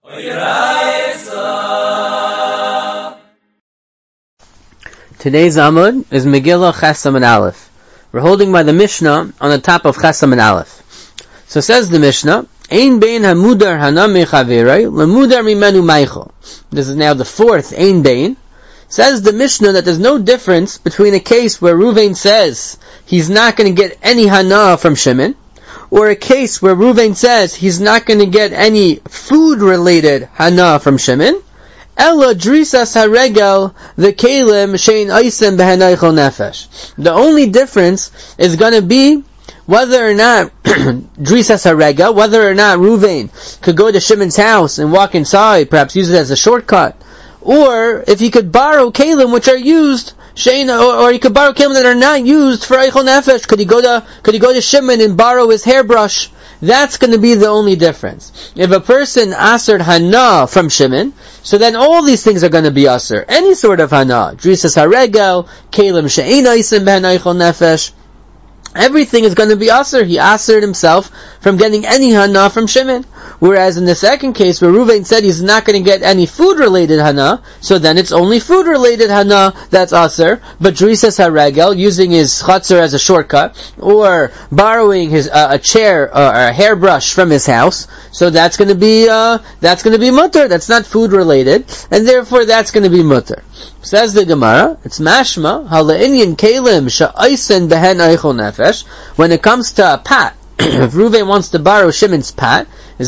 Today's Amud is Megillah Chesam and Aleph. We're holding by the Mishnah on the top of Chesam and Aleph. So says the Mishnah, Ein bein hamudar hana mechaverei, lemudar mimenu meichel. This is now the fourth Ein bein. Says the Mishnah that there's no difference between a case where Ruvain says he's not going to get any hana from Shimon, or a case where Ruvain says he's not going to get any food-related hana from Shimon, Ella drisas haregel the kalim shein oisem behenaychol nefesh. The only difference is going to be whether or not drisas haregel, whether or not Ruvain could go to Shimon's house and walk inside, perhaps use it as a shortcut, or if he could borrow kalim which are used shein, or he could borrow kalim that are not used for eichol nefesh. Could he go to Shimon and borrow his hairbrush? That's going to be the only difference. If a person asered hana from Shimon, so then all these things are going to be aser. Any sort of hana, drisas haregel, kalim she'ein oisem behen eichel nefesh, everything is going to be aser. He asered himself from getting any hana from Shimon. Whereas in the second case, where Ruvain said he's not going to get any food-related hana, so then it's only food-related hana that's aser. But drisas haregel, using his chatzar as a shortcut, or borrowing his a chair or a hairbrush from his house, so that's going to be mutter. That's not food-related, and therefore that's going to be mutter. Says the Gemara, it's mashma hala'inyan kalim sha'isen behen eichol nefesh. When it comes to a pat, if Ruvain wants to borrow Shimon's pat, in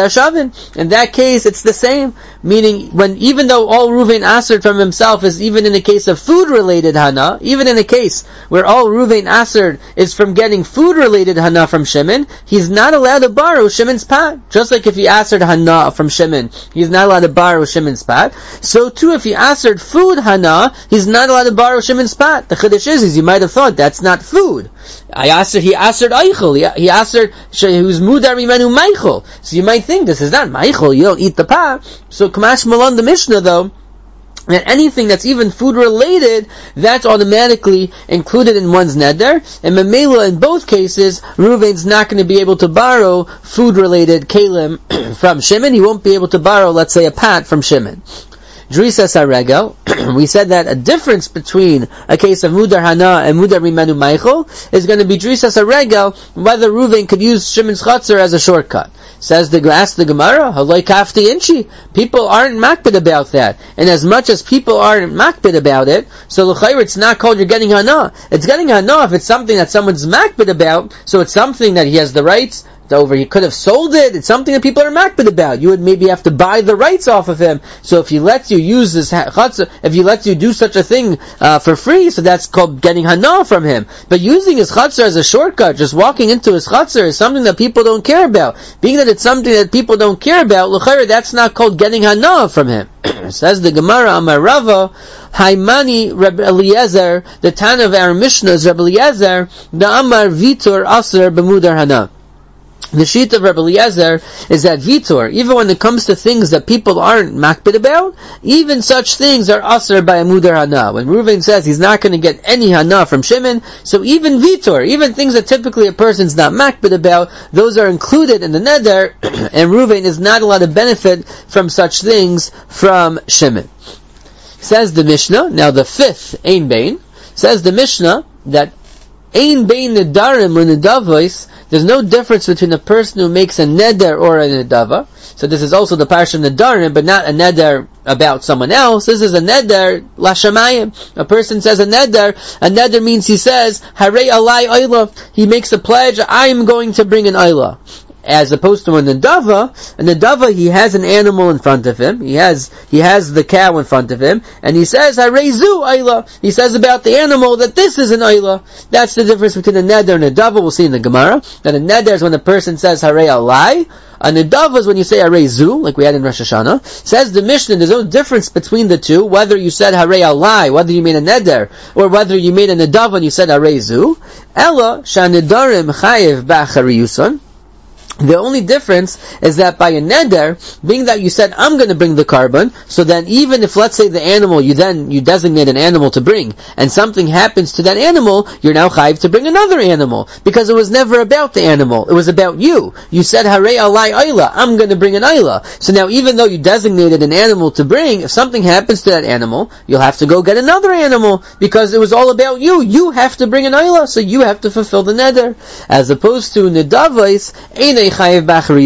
that case, it's the same. Meaning, even though all Ruvain asered from himself is even in the case of food-related hana, even in a case where all Ruvain asered is from getting food-related hana from Shimon, he's not allowed to borrow Shimon's pat. Just like if he asered hana from Shimon, he's not allowed to borrow Shimon's pat. So too, if he asered food hana, he's not allowed to borrow Shimon's pat. The chiddush is you might have thought that's not food. He asered eichel. He asered who's mudar mimenu meichel. So you might think this is not meichel. You don't eat the pat. So Kamash Malon the Mishnah though, that anything that's even food related, that's automatically included in one's neder. And Memela, in both cases, Ruvain's not going to be able to borrow food related kalim from Shimon. He won't be able to borrow, let's say, a pat from Shimon. Drisas haregel, we said that a difference between a case of mudar hana and mudar mimenu meichel is going to be drisas haregel, whether Ruvain could use Shimon's chatzar as a shortcut. Says the Gemara, haloi kafti inchi. People aren't makbid about that. And as much as people aren't makbid about it, so l'chayr it's not called you're getting hana. It's getting hana if it's something that someone's makbid about, so it's something that he has the rights over. He could have sold it. It's something that people are makbid about. You would maybe have to buy the rights off of him. So if he lets you use this chatzah, if he lets you do such a thing for free, so that's called getting hana from him. But using his chatzah as a shortcut, just walking into his chatzah, is something that people don't care about. Being that it's something that people don't care about, l'chayr, that's not called getting hana from him. Says the Gemara, Amar Rava, Haimani Reb Eliezer, the Tana of our Mishnah is Reb Eliezer, the Amar Vitor Aser b'mudar hana. The sheet of Rebbe Eliezer is that Vitor, even when it comes to things that people aren't makbid about, even such things are aser by a mudar hana. When Ruvain says he's not going to get any hana from Shimon, so even Vitor, even things that typically a person's not makbid about, those are included in the neder, and Ruvain is not allowed to benefit from such things from Shimon. Says the Mishnah, now the fifth Ein Bein, says the Mishnah that Ein Bein nedarim l'nedavos, there's no difference between a person who makes a neder or a nedava. So this is also the parsha nedarim, but not a neder about someone else. This is a neder lashamayim. A person says a neder means he says, Harei alai oila, he makes a pledge, I am going to bring an oila. As opposed to a nedava, he has an animal in front of him, he has the cow in front of him, and he says, Harei zu oila, he says about the animal that this is an oila. That's the difference between a neder and a nedava. We'll see in the Gemara, that a neder is when a person says, Harei alai, a nedava is when you say Harei zu, like we had in Rosh Hashanah. Says the Mishnah, there's no difference between the two, whether you said Harei alai, whether you made a neder, or whether you made a nedava and you said Harei zu. Ella, sha nedarim chayev ba'achariyuson. The only difference is that by a neder, being that you said, I'm going to bring the carbon, so then even if, let's say, the animal, you designate an animal to bring, and something happens to that animal, you're now chayiv to bring another animal, because it was never about the animal, it was about you. You said, Harei alai ayla, I'm going to bring an ayla. So now even though you designated an animal to bring, if something happens to that animal, you'll have to go get another animal, because it was all about you. You have to bring an ayla, so you have to fulfill the neder. As opposed to nedavais, by a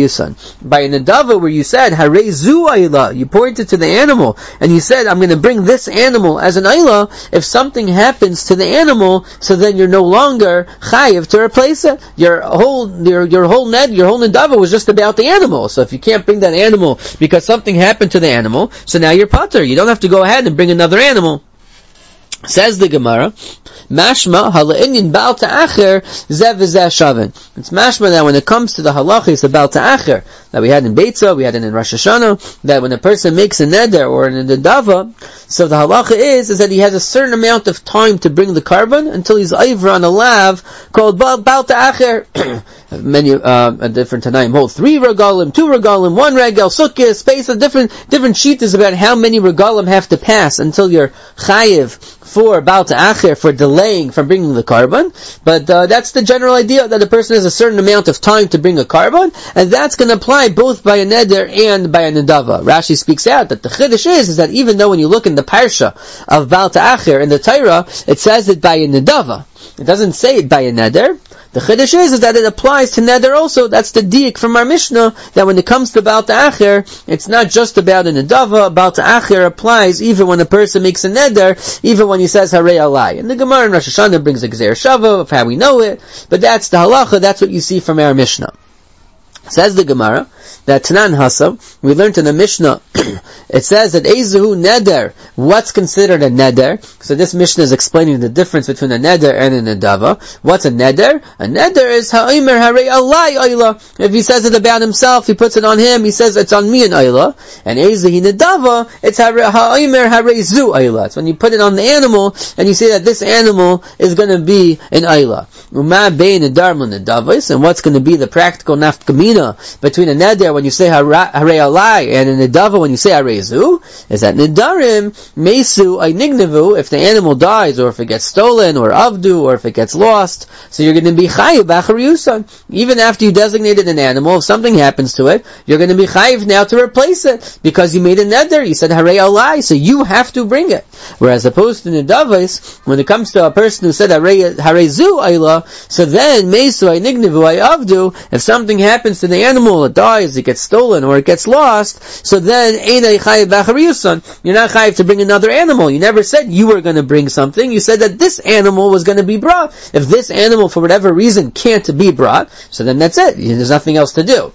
nedava where you said Harei zu ayla, you pointed to the animal and you said, I'm going to bring this animal as an ayla. If something happens to the animal, so then you're no longer chayiv to replace it. Your whole nedava was just about the animal. So if you can't bring that animal because something happened to the animal, so now you're patur. You don't have to go ahead and bring another animal. Says the Gemara, mashma hala'inyin bal ta'acher zeh v'zeh shavin. It's mashma that when it comes to the halachis about ta'acher that we had in Beitza, we had it in Rosh Hashanah, that when a person makes a neder or in the dava, so the halacha is that he has a certain amount of time to bring the carbon until he's over on a lav called bal ta'acher. Many different tanaim hold 3 regalim, 2 regalim, 1 regal, sukkah, space, different sheet is about how many regalim have to pass until you're chayiv for Baal Ta'acher, for delaying from bringing the carbon. But that's the general idea, that a person has a certain amount of time to bring a carbon, and that's going to apply both by a neder and by a nedava. Rashi speaks out that the chiddush is that even though when you look in the parsha of Baal Ta'acher in the Torah, it says it by a nedava. It doesn't say it by a neder. The chiddush is that it applies to neder also. That's the diik from our Mishnah, that when it comes to Baal Ta'acher, it's not just about a nedava. Baal Ta'acher applies even when a person makes a neder, even when he says Harei alai. And the Gemara in Rosh Hashanah brings a Gzeir Shava of how we know it, but that's the halacha, that's what you see from our Mishnah. Says the Gemara that Tanan Hasa, we learned in the Mishnah, it says that Ezuhu Neder, what's considered a Neder? So this Mishnah is explaining the difference between a Neder and a Nedava. What's a Neder? A Neder is Ha'omer Harei alai ayla. If he says it about himself, he puts it on him, he says it's on me an ayla. And Ezuhi Nedava, it's Ha'omer Harei zu ayla. It's when you put it on the animal, and you say that this animal is going to be an ayla. Uma bein nedarm nedavos, and what's going to be the practical nafkamina between a neder when you say harei alai and a nedava when you say harei zu, is that nedarim mesu ainignevu, if the animal dies or if it gets stolen or avdu or if it gets lost, so you're going to be chayiv b'achariyusan. Even after you designated an animal, if something happens to it, you're going to be chayiv now to replace it because you made a neder, you said harei alai, so you have to bring it. Whereas opposed to nedavos, when it comes to a person who said harei zu ayla, so then mesu ainignevu ayavdu, if something happens to the animal, it dies, it gets stolen, or it gets lost, so then einay chayiv b'achariyusan, you're not chayiv to bring another animal. You never said you were going to bring something, you said that this animal was going to be brought. If this animal for whatever reason can't be brought, so then that's it, there's nothing else to do.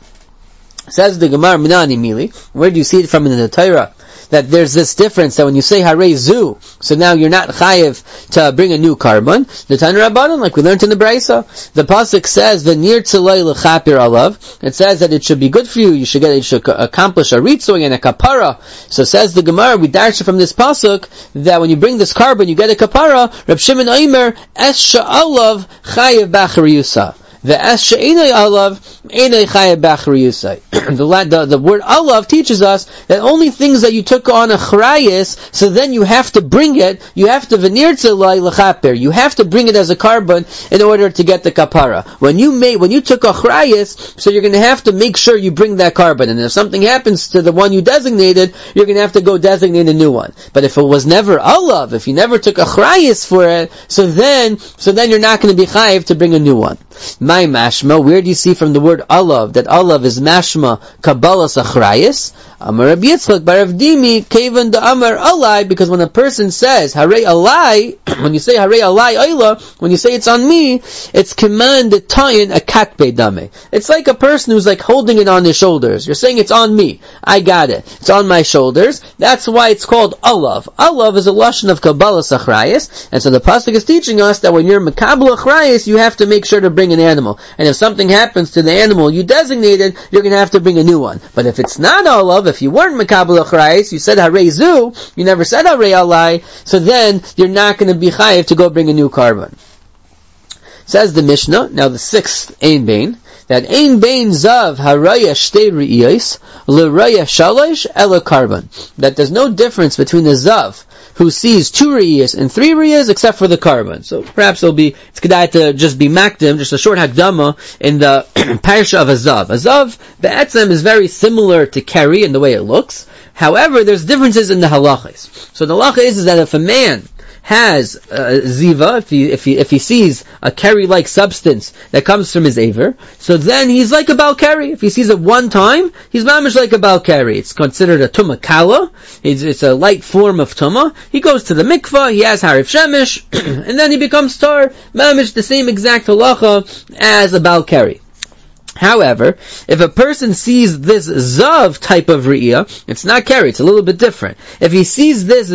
Says the Gemara, Minani Mili, where do you see it from in the Torah? That there's this difference that when you say Harei zu, so now you're not chayiv to bring a new carbon. The Tanur Rabbanan, like we learned in the Braisa, the pasuk says v'nir tzalei l'chapir alav. It says that it should be good for you. You should accomplish a ritzui and a kapara. So says the Gemara, we darsha from this pasuk that when you bring this carbon, you get a kapara. Reb Shimon Omer es sha'alav chayiv b'achariyusa. The word alav teaches us that only things that you took on a chrayis, so then you have to bring it, you have to venir tzalai l'chaper, you have to bring it as a carbon in order to get the kapara. When you took a chrayis, so you're going to have to make sure you bring that carbon, and if something happens to the one you designated, you're going to have to go designate a new one. But if it was never alav, if you never took a chrayis for it, so then you're not going to be chayiv to bring a new one. My mashma, where do you see from the word alav that alav is mashma kabbalas achrayis? Amar Rabbi Yitzchak bar Rav Dimi kevan da amar alai, because when a person says harei alai, when you say harei alai ayla, when you say it's on me, it's command tayin a katbe dame. It's like a person who's like holding it on his shoulders. You're saying it's on me. I got it. It's on my shoulders. That's why it's called alav. Alav is a lashon of kabbalas achrayis, and so the pasuk is teaching us that when you're mekabel achrayis, you have to make sure to bring an animal. And if something happens to the animal you designated, you're going to have to bring a new one. But if it's not alav, if you weren't mekabel achrayis, you said harei zu, you never said harei alai, so then you're not going to be chayiv to go bring a new carbon. Says the Mishnah, now the sixth ein bein, that ein bein zav haraya shtei re'iyos l'raya shalosh ela karban, that there's no difference between the zav who sees 2 re'iyos and 3 re'iyos except for the karban. So perhaps it's kedai to just be makdim, just a short hakdama in the parsha of a zav. A zav, the etzem, is very similar to keri in the way it looks. However, there's differences in the halachas. So the halacha is that if a man has ziva, if he sees a keri-like substance that comes from his aver, so then he's like a bal keri. If he sees it one time, he's mamish like a bal keri. It's considered a tumah kala. It's a light form of tumah. He goes to the mikvah, he has harif shemesh, and then he becomes tar, mamish the same exact halacha as a bal keri. However, if a person sees this zav type of re'iyah, it's not keri, it's a little bit different. If he sees this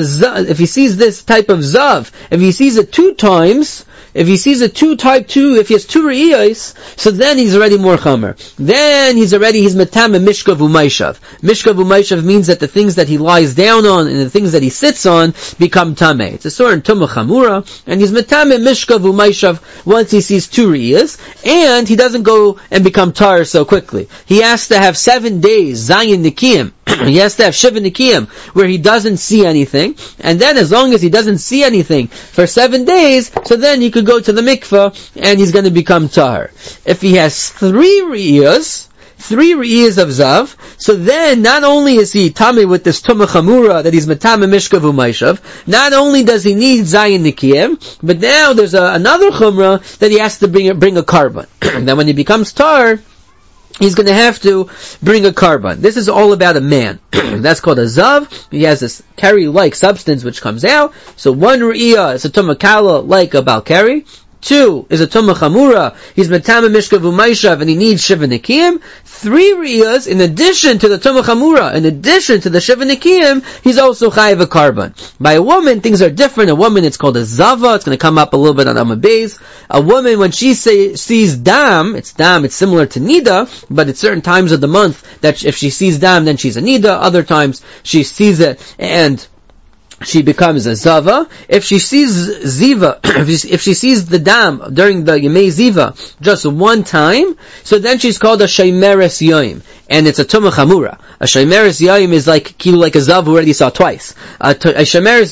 type of zav, if he sees it 2 times, if he sees it type 2, if he has 2 re'iyos, so then he's already more chamer. Then he's metam and mishkav u'maishav. Mishkav u'maishav means that the things that he lies down on and the things that he sits on become tameh. It's a sort of tumah chamura, and he's metam and mishkav u'maishav once he sees 2 re'iyos, and he doesn't go and become tar so quickly. He has to have 7 days, zayin nikiyim. He has to have shiva nikiyim, where he doesn't see anything, and then as long as he doesn't see anything for 7 days, so then he could go to the mikvah, and he's going to become tahar. If he has 3 re'iyos of zav, so then not only is he tameh with this tumah chamura that he's metameh mishkav u'maishav, not only does he need zayin nikiyim, but now there's another chumrah that he has to bring a karban. Then when he becomes tar, he's going to have to bring a karban. This is all about a man. That's called a zav. He has this keri-like substance which comes out. So 1 re'iyah is a tumah kala like a bal keri. 2 is a tumah chamura. He's metameh mishkav u'maishav and he needs shiva nikiyim. 3 re'iyahs, in addition to the tumah chamura, in addition to the shiva nikiyim, he's also chayiv a karban. By a woman, things are different. A woman, it's called a zava. It's going to come up a little bit on Amud Beis. A woman, when she sees dam, it's similar to nida, but at certain times of the month, that if she sees dam, then she's a nida. Other times, she sees it and she becomes a zava. If she sees ziva, if she sees the dam during the Yemei Ziva just one time, so then she's called a shaymeres yoim, and it's a tumah chamura. A shaymeres yoim is like a zav we already saw twice. A shaymeres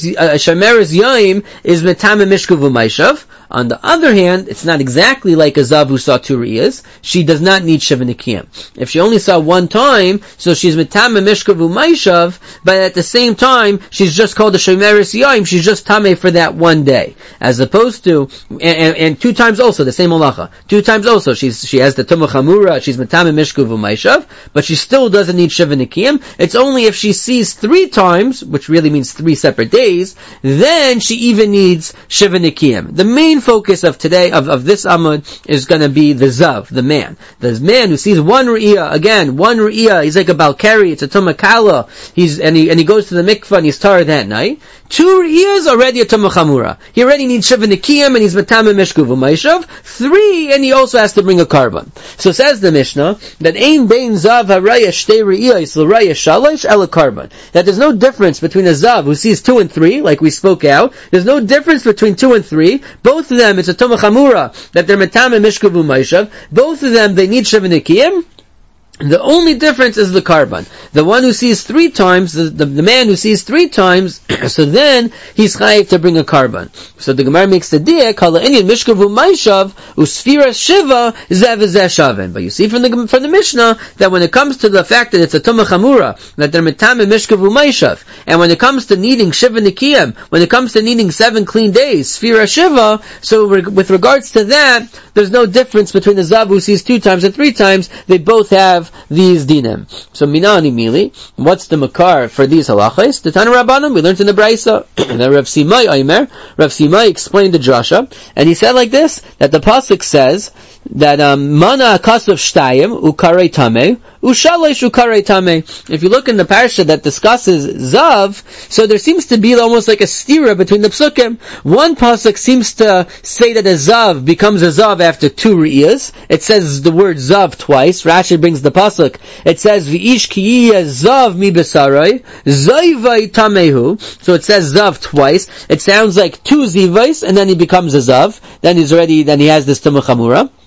yoim is metameh mishkav u'maishav. On the other hand, it's not exactly like a zav who saw 2 re'iyos. She does not need shiva nikiyim. If she only saw 1 time, so she's metameh mishkav u'maishav, but at the same time, she's just called a shaymeres yoim. She's just tameh for that 1 day, as opposed to and 2 times also the same halacha. 2 times also she has the tumah chamura. She's metameh mishkav u'maishav, but she still doesn't need shiva nikiyim. It's only if she sees 3 times, which really means 3 separate days, then she even needs shiva nikiyim. The main focus of today, of this Amud, is going to be the zav, the man. The man who sees 1 re'iyah, again, 1 re'iyah, he's like a bal keri, it's a tumah kala, and he goes to the mikvah and he's tar that night. 2 re'iyahs already a tumah chamura. He already needs shiva nikiyim and he's metameh mishkav u'maishav. 3, and he also has to bring a karban. So says the Mishnah, that ein bein zav haraya shtei re'iyos l'raya shalosh ela karban. That there's no difference between a zav who sees 2 and 3, like we spoke out. There's no difference between 2 and 3. Both of them, it's a tumah chamura, that they're metameh mishkav u'maishav. Both of them, they need shiva nikiyim. The only difference is the karban. The one who sees 3 times, the man who sees 3 times, so then he's chayiv to bring a karban. So the Gemara makes the diak, kala inyan mishkav u'maishav usfiras shiva zev zeh shaven. But you see from the Mishnah that when it comes to the fact that it's a tumah chamura, that they're metameh mishkav u'maishav, and when it comes to needing shiva nikiyim, when it comes to needing 7 clean days, sfiras shiva, so with regards to that, there's no difference between the zav who sees 2 times and 3 times. They both have these dinim. So minani mili, what's the makar for these halachas? The Tana Rabbanim, we learned in the Braisa. And Rav Simai Aimer, Rav Simai explained the drasha, and he said like this, that the pasuk says that mana kasav shtayim ukarei tameh ushalosh ukarei tameh. If you look in the parsha that discusses zav, so there seems to be almost like a stira between the psukim. One pasuk seems to say that a zav becomes a zav after 2 re'iyahs. It says the word zav twice. Rashi brings the pasuk. It says v'ish ki zav mi besarai zayvai tamehu. So it says zav twice. It sounds like 2 zivais, and then he becomes a zav. Then he has this tumah chamura.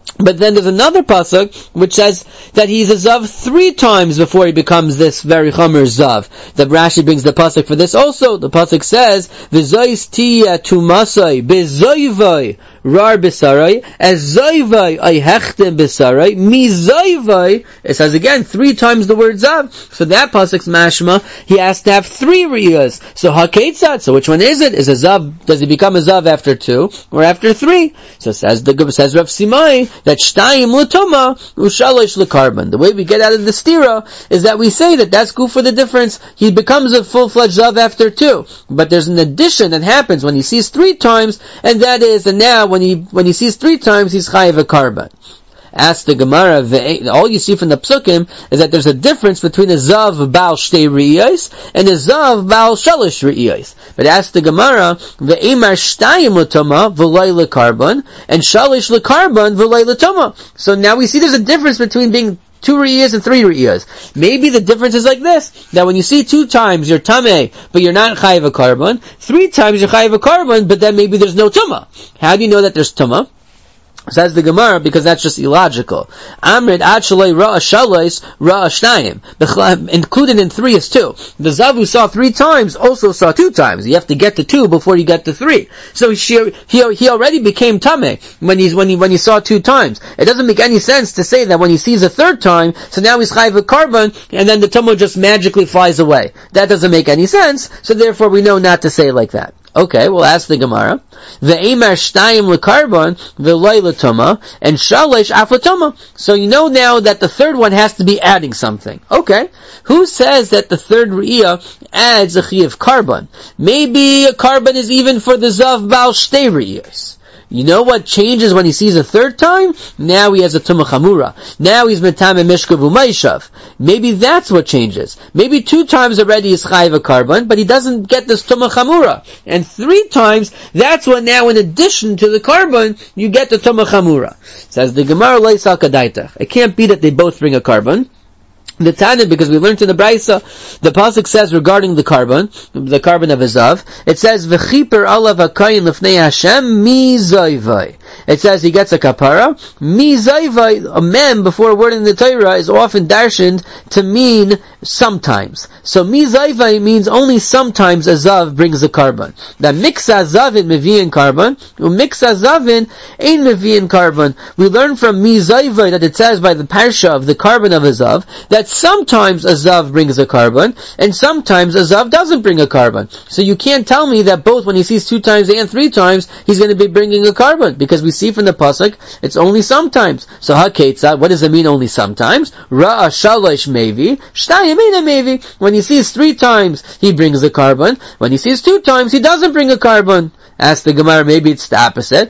But then there's another pasuk which says that he's a zav 3 times before he becomes this very chomer zav. The Rashi brings the pasuk for this also. The pasuk says, "V'zois tiya tumasai bezoivai rar besarai as zoivai I hechtem besarai mi zoivai." It says again 3 times the word zav. So that pasuk's mashma, he has to have 3 riyas. So haketzat. So which one is it? Is a zav? Does he become a zav after 2 or after 3? So says Rav Simai that shtayim l'tuma u'shalosh l'karban. The way we get out of the stira is that we say that that's good for the difference. He becomes a full-fledged zav after 2, but there's an addition that happens when he sees 3 times, and that is, and now when he sees 3 times, he's chayiv a karban. Ask the Gemara, all you see from the psukim is that there's a difference between a zav bal shtei riyos and a zav bal shalish riyos. But ask the Gemara, ve'emar shtayim l'toma v'lay l'karban and shalish l'karban v'lay l'toma. So now we see there's a difference between being 2 riyas and 3 riyas. Maybe the difference is like this, that when you see 2 times you're tameh, but you're not chayiv a karban, 3 times you're chayiv a karban, but then maybe there's no tuma. How do you know that there's tuma? Says the Gemara, because that's just illogical. Amrid achalei ra'a shalais ra'a shnayim. Included in 3 is 2. The zav who saw 3 times also saw 2 times. You have to get to 2 before you get to 3. So he already became tameh when he saw 2 times. It doesn't make any sense to say that when he sees a 3rd time, so now he's chayiv a karban, and then the tumah just magically flies away. That doesn't make any sense, so therefore we know not to say it like that. Okay, we'll ask the Gemara. Ve'emar shtayim l'karban v'lay l'tuma and shalish af l'tuma. So you know now that the 3rd one has to be adding something. Okay, who says that the 3rd riyah adds a chiyuv karban? Maybe a karban is even for the zav bal shtei riyos. You know what changes when he sees a 3rd time? Now he has a tumah chamura. Now he's metameh mishkav u'maishav. Maybe that's what changes. Maybe 2 times already is chayiv a karban, but he doesn't get this tumah chamura. And 3 times, that's when now in addition to the karban, you get the tumah chamura. Says the Gemara leisal kadaita. It can't be that they both bring a karban. The Tana, because we learned in the Braisa, the pasuk says regarding the karban of a zav, it says v'chiper alav hakayin lefnei Hashem mi zayvai. It says he gets a kapara. Mi zayvai, a mem before a word in the Torah is often darshaned to mean sometimes. So mi zayvai means only sometimes a zav brings a karban. That miksa zavin mevi'in karban, umiksa zavin ein mevi'in karban. We learn from mi zayvai that it says by the parsha of the karban of a zav that sometimes a zav brings a karban and sometimes a zav doesn't bring a karban. So you can't tell me that both when he sees 2 times and 3 times he's going to be bringing a karban, because we see from the pasuk it's only sometimes. So haketzad, what does it mean only sometimes? Ra'a shalosh mevi shtayim eina mevi. When he sees 3 times he brings a karban. When he sees 2 times he doesn't bring a karban. Ask the Gemara, maybe it's the opposite.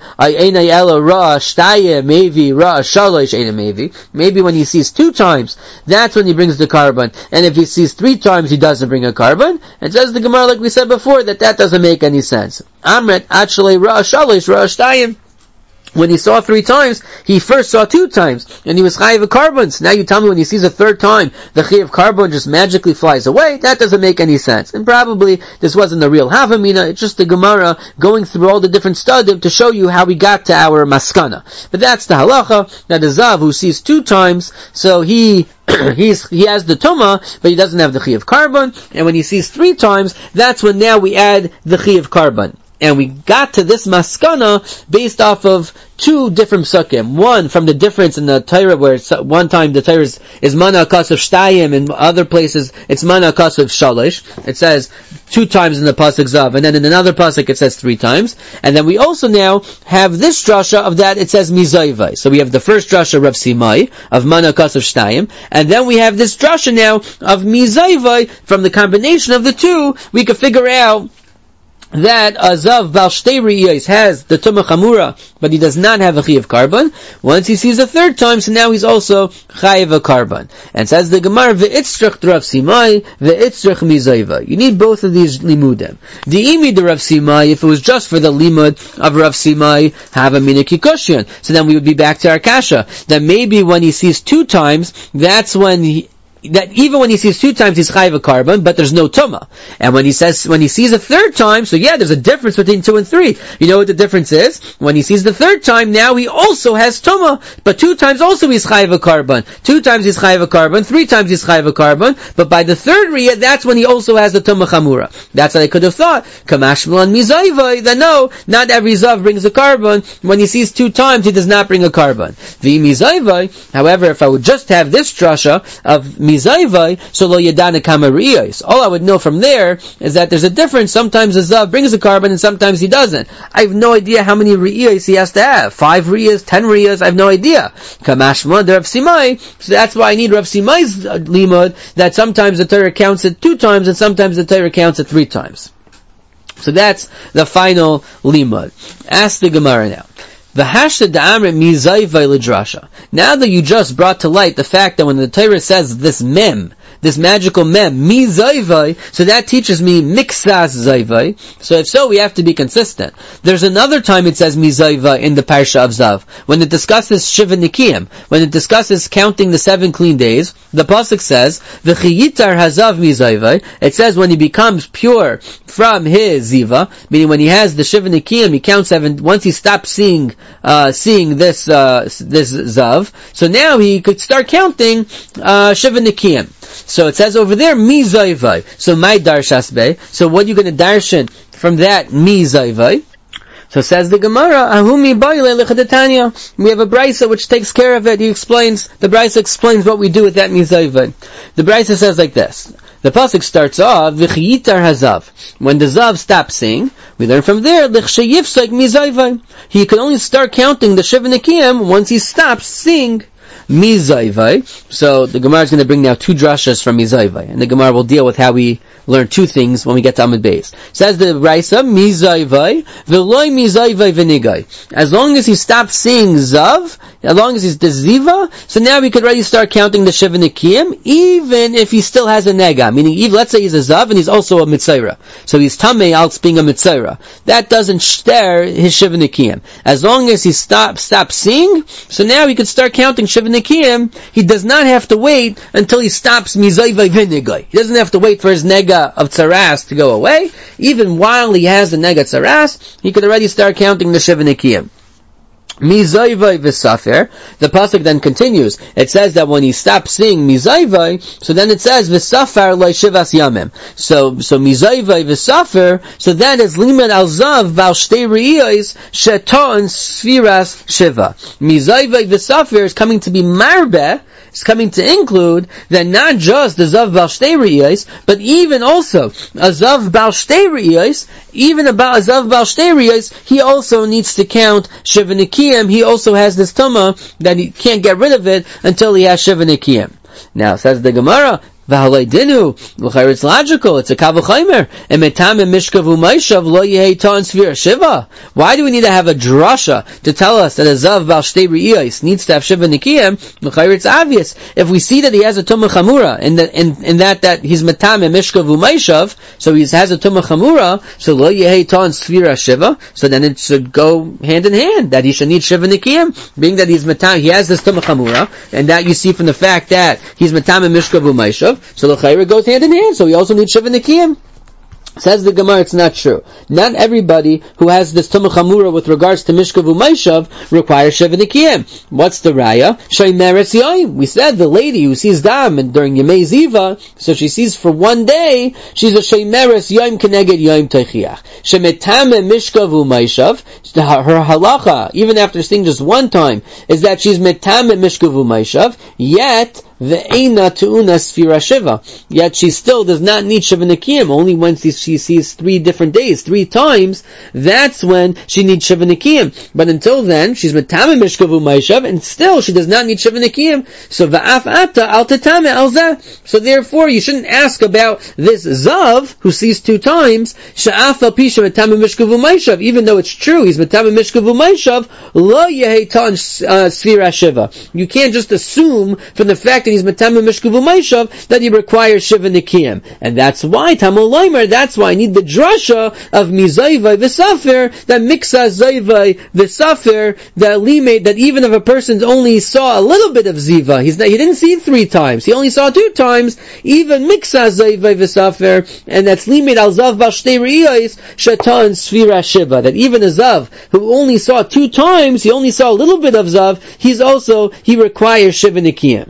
Maybe when he sees 2 times, that's when he brings the karban. And if he sees 3 times, he doesn't bring a karban. And says the Gemara, like we said before, that doesn't make any sense. Amret, actually, when he saw 3 times, he first saw 2 times, and he was chayiv of karbons. Now you tell me when he sees a 3rd time, the chayiv karbon just magically flies away? That doesn't make any sense. And probably this wasn't the real Havamina, it's just the Gemara going through all the different studim to show you how we got to our maskana. But that's the halacha, that the zav who sees 2 times, so he has the tuma, but he doesn't have the chayiv karbon, and when he sees 3 times, that's when now we add the chayiv karbon. And we got to this maskana based off of 2 different psukim. One from the difference in the Torah, where one time the Torah is mana kasav shtayim, and other places it's mana kasav shalish. It says 2 times in the pasuk zav, and then in another pasuk it says 3 times. And then we also now have this drasha of that it says mizayvai. So we have the first drasha Rav Simai of mana kasav shtayim, and then we have this drasha now of mizayvai. From the combination of the 2, we can figure out that a zav bal shtei riyos has the tumah chamura, but he does not have a chayiv karban. Once he sees a 3rd time, so now he's also chayiv a karban. And says the Gemara, ve'itzrach Rav Simai, ve'itzrach mizayva. You need both of these limudim. Di'imi de Rav Simai, if it was just for the limud of Rav Simai, have a mina kikoshian. So then we would be back to our kasha. That maybe when he sees 2 times, that's when that even when he sees 2 times he's chayiv a carbon, but there's no tumah. And when he sees a third time, so yeah, there's a difference between 2 and 3. You know what the difference is? When he sees the third time, now he also has tumah, but 2 times also he's chayiv a carbon. 2 times he's chayiv a carbon, 3 times he's chayiv a carbon, but by the third riyah, that's when he also has the tumah chamura. That's what I could have thought. Kamashmalan mizayvai, then no, not every zav brings a carbon. When he sees 2 times, he does not bring a carbon. The mizayvai, however, if I would just have this drasha of mizayvai, so lo yadana kama riyos. All I would know from there is that there's a difference. Sometimes a zav brings a carbon and sometimes he doesn't. I have no idea how many riyos he has to have. 5 riyos, 10 riyos, I have no idea. Kamashma Rav Simai, so that's why I need Rav Simai's limud, that sometimes the Torah counts it 2 times and sometimes the Torah counts it 3 times. So that's the final limud. Ask the Gemara now. Now that you just brought to light the fact that when the Torah says this magical mem, mi zayvai, so that teaches me miksas zayvai. So if so, we have to be consistent. There's another time it says mi zayvai in the parsha of Zav, when it discusses shiva nikiyim, when it discusses counting the 7 clean days. The pasuk says v'chiyitar hazav mi zayvai. It says when he becomes pure from his ziva, meaning when he has the shiva nikiyim, he counts 7. Once he stops seeing this zav, so now he could start counting shiva nikiyim. So it says over there, mi zayvai. So my darshas be. So what are you going to darshan from that mi zayvai? So says the Gemara, ahumi baile lechadetanya. We have a brisa which takes care of it. The brisa explains what we do with that mi zayvai. The brisa says like this. The pasuk starts off, v'chiyitar hazav. When the zav stops singing, we learn from there, l'chsheyifsek mi zayvai. He can only start counting the shiva nikiyim once he stops singing. Mizayvai. So the Gemara is going to bring now 2 drashas from Mizayvai, and the Gemara will deal with how we learn 2 things when we get to Amud Beis. Says the Raisa, Mizayvai, v'loi Mizayvai v'nigai. As long as he stops seeing Zav, as long as he's the Ziva, so now we could already start counting the Shiva Nikiyim, even if he still has a Nega. Meaning, even, let's say he's a Zav and he's also a Mitzayra. So he's Tamei out being a Mitzayra. That doesn't shter his Shiva Nikiyim. As long as he stops seeing, so now we could start counting Shiva Nikiyim. He does not have to wait until he stops Mizayvai v'nigai. He doesn't have to wait for his Nega of Tzaras to go away. Even while he has the Nega Tzaras, he could already start counting the Shiva Nikiyim. Mizayvai v'safer. The pasuk then continues. It says that when he stops seeing Mizayvai, so then it says v'safer lo shivas yamim. So Mizayvai v'safer. So that is limad al zav bal shtei reiyos sheton sfiras shiva. Mizayvai v'safer is coming to be marbeh. It's coming to include that not just the Zav Bal Shtei Re'iyos, but even also a Zav Bal Shtei Re'iyos, even about a Zav Bal Shtei Re'iyos, he also needs to count Shiva Nikiyim. He also has this Tumah that he can't get rid of it until he has Shiva Nikiyim. Now, says the Gemara, V'halei dinu, it's logical, it's a kavachaymer. Emetam mishkavu maishav lo yehei ta'an svira shiva. Why do we need to have a drasha to tell us that a zav bal shtei re'iyos needs to have shiva nikiyim? It's obvious. If we see that he has a tumah chamura, in that he's metam mishkavu maishav, so he has a tumah chamura, so lo yehei ta'an svira shiva, so then it should go hand in hand, that he should need shiva nikiyim, being that he's metam, he has this tumah chamura, and that you see from the fact that he's metam mishkavu maishav, so the chayra goes hand in hand, so he also needs Shiva Nikiyim. Says the Gemara, it's not true. Not everybody who has this Tumah Chamura with regards to Mishkav U'Maishav requires Shiva Nikiyim. What's the Raya? Shaymeres Yoim. We said the lady who sees Dam and during Yemei Ziva, so she sees for one day, she's a Shaymeres Yoim Keneged Yoim Teichiach. Shemetame Mishkav U'Maishav, her halacha, even after seeing just one time, is that she's Metame Mishkav U'Maishav, yet Ve'ena tu'una sfira shiva. Yet she still does not need Shiva Nikiyim. Only when she sees 3 different days, 3 times, that's when she needs Shiva Nikiyim. But until then, she's metame mishkav u'maishav, and still she does not need Shiva Nikiyim. So va'af ata al tetame al zeh. So therefore, you shouldn't ask about this zav who sees 2 times. Sha'af al pisha metame mishkav u'maishav. Even though it's true, he's metame mishkav u'maishav. Lo yehi ta'an sfira shiva. You can't just assume from the fact fact that he's Matamim Mishkav U'Maishav, that he requires Shiva Nikiyim. And that's why, Tamul Leimer, that's why I need the drasha of Mizayvai V'Safir, that Miksa Zayvai V'Safir, that limate, that even if a person only saw a little bit of Ziva, he didn't see it 3 times, he only saw 2 times, even Miksa Zayvai V'Safir, and that's limit al Zav Bashtei Re'iyos, Shatan Sfira Shiva, that even a Zav, who only saw 2 times, he only saw a little bit of Zav, he requires Shiva Nikiyim.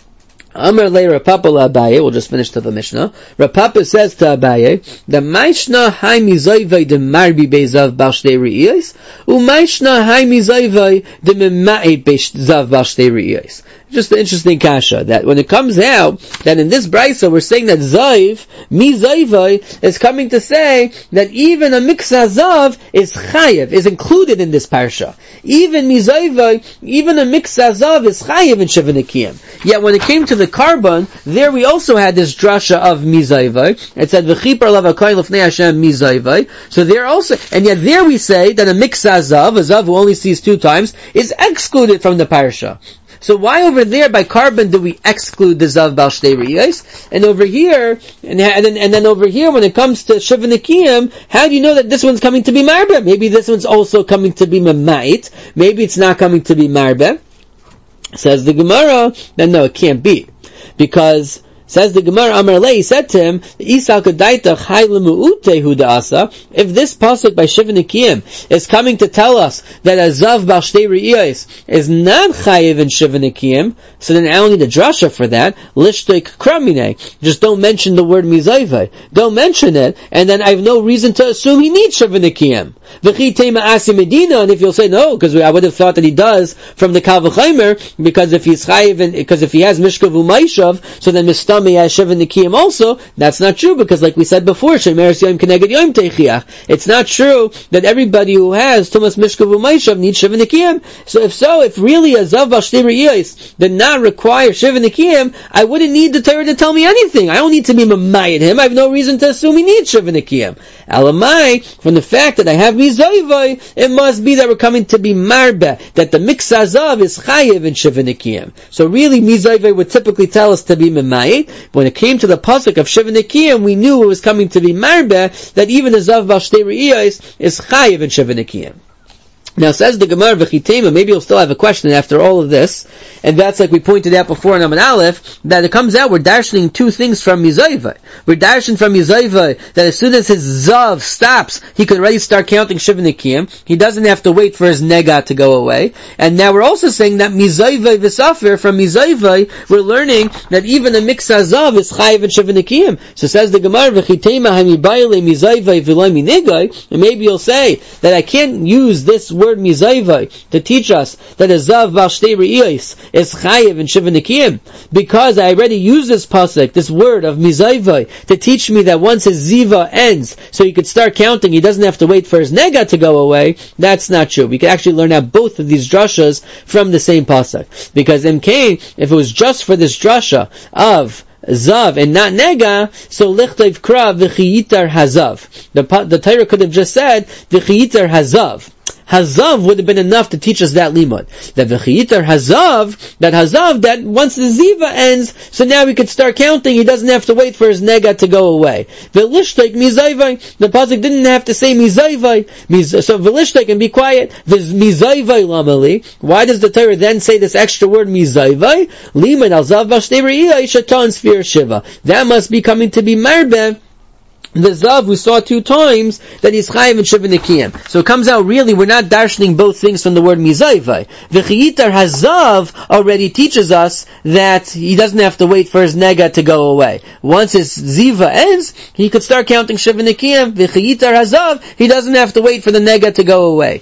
Amar le Rapapa la Abaye, we'll just finish to the Mishnah. Rapapa says to Abaye, the Maishna hai mizayvai de marbi bezav bashtei re'iyos, u Maishna hai mizayvai de mema'e bezav bashtei re'iyos. Just an interesting kasha, that when it comes out, that in this brisa we're saying that Zayv, Mizayvai, is coming to say that even a Miksa Zav is Chayev, is included in this parsha. Even Mizayvai, even a Miksa Zav is Chayev in Shiva Nikiyim. Yet when it came to the Karban, there we also had this drasha of Mizayvai. It said, V'chipar lav ha'koyin l'fnei Hashem Mizayvai. So there also, and yet there we say that a Miksa Zav, a Zav who only sees 2 times, is excluded from the parsha. So why over there by Karban do we exclude the Zav Bal Shtei Re'iyos? And over here, and then over here when it comes to Shiva Nikiyim, how do you know that this one's coming to be Marbe? Maybe this one's also coming to be Memait. Maybe it's not coming to be Marbe. Says the Gemara, then no, it can't be. Because, says the Gemara, Amar Lei said to him, Isal Kadaita Chai Lemu'ute Huda'asa, if this pasuk by Shiva Nikiyim is coming to tell us that a Zav Bal Shtei Re'iyos is not Chayiv in Shiva Nikiyim, so then I don't need a drasha for that. Lishtek Kramine. Just don't mention the word Mizayvai. Don't mention it, and then I have no reason to assume he needs Shiva Nikiyim. V'chi Tema Asi Medina, and if you'll say no, because I would have thought that he does from the Kal V'chaimer, because if he's Chayiv, because if he has Mishkav U'Maishav, so then Mistami has Shiva Nikiyim also. That's not true, because like we said before, Shemeres Yom Keneged Yom Teichiach. It's not true that everybody who has Tumas Mishkav U'Maishav needs Shiva Nikiyim. So if really a Zav Bal Shtei Re'iyos did not require Shiva Nikiyim, I wouldn't need the Torah to tell me anything. I don't need to be Mamayit him. I have no reason to assume he needs Shiva Nikiyim. Alamai, from the fact that I have Mizayvai, it must be that we're coming to be Marbe, that the Miksa Zav is Chayev in Shiva Nikiyim. So really Mizayvai would typically tell us to be Mamayit. When it came to the pasuk of Shiva Nikiyim, we knew it was coming to be Marbe, that even a Zav Bal Shtei Re'iyos is Chayev in Shiva Nikiyim. Now says the Gemara V'chitema, maybe you'll still have a question after all of this, and that's like we pointed out before in Amud Aleph, that it comes out we're darshaning 2 things from Mizayvai. We're darshaning from Mizayvai that as soon as his Zav stops, he can already start counting Shiva Nikiyim. He doesn't have to wait for his Nega to go away. And now we're also saying that Mizayvai V'Safir, from Mizayvai, we're learning that even a Miksa Zav is Chayiv in Shiva Nikiyim. So says the Gemara V'chitema Hamibayle Mizayvai V'Loi Minigai, and maybe you'll say that I can't use this word Mizayvai to teach us that a Zav Bal Shtei Re'iyos is Chayiv in Shiva Nikiyim, because I already used this pasuk, this word of Mizayvai, to teach me that once his Ziva ends, so he could start counting, he doesn't have to wait for his Nega to go away. That's not true. We can actually learn out both of these drashas from the same pasuk, because MK, if it was just for this drasha of Zav and not Nega, so Lichtayv Kra V'chiyitar Hazav. The Torah could have just said V'chiyitar Hazav. Hazav would have been enough to teach us that limud. That V'chiyitar Hazav, that once the Ziva ends, so now we could start counting, he doesn't have to wait for his Nega to go away. V'lishtek Mizayvai, the pasuk didn't have to say Mizayvai, so V'lishtek and be quiet, Mizayvai Lamali. Why does the Torah then say this extra word Mizayvai? Limud al Zav Bashtei Re'iyos Shatan Sfir Shiva. That must be coming to be Marbe, the Zav we saw 2 times that he's Chayiv in Shiva Nikiyim. So it comes out really we're not darshaning both things from the word Mizayvai. V'chiyitar Hazav already teaches us that he doesn't have to wait for his Nega to go away. Once his Ziva ends, he could start counting Shiva Nikiyim. V'chiyitar Hazav, he doesn't have to wait for the Nega to go away.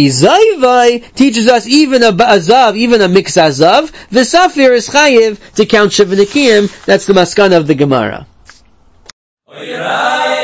Mizayvai teaches us even a Zav, even a Miksa Zav, V'Safir is Chayiv to count Shiva Nikiyim. That's the maskana of the Gemara.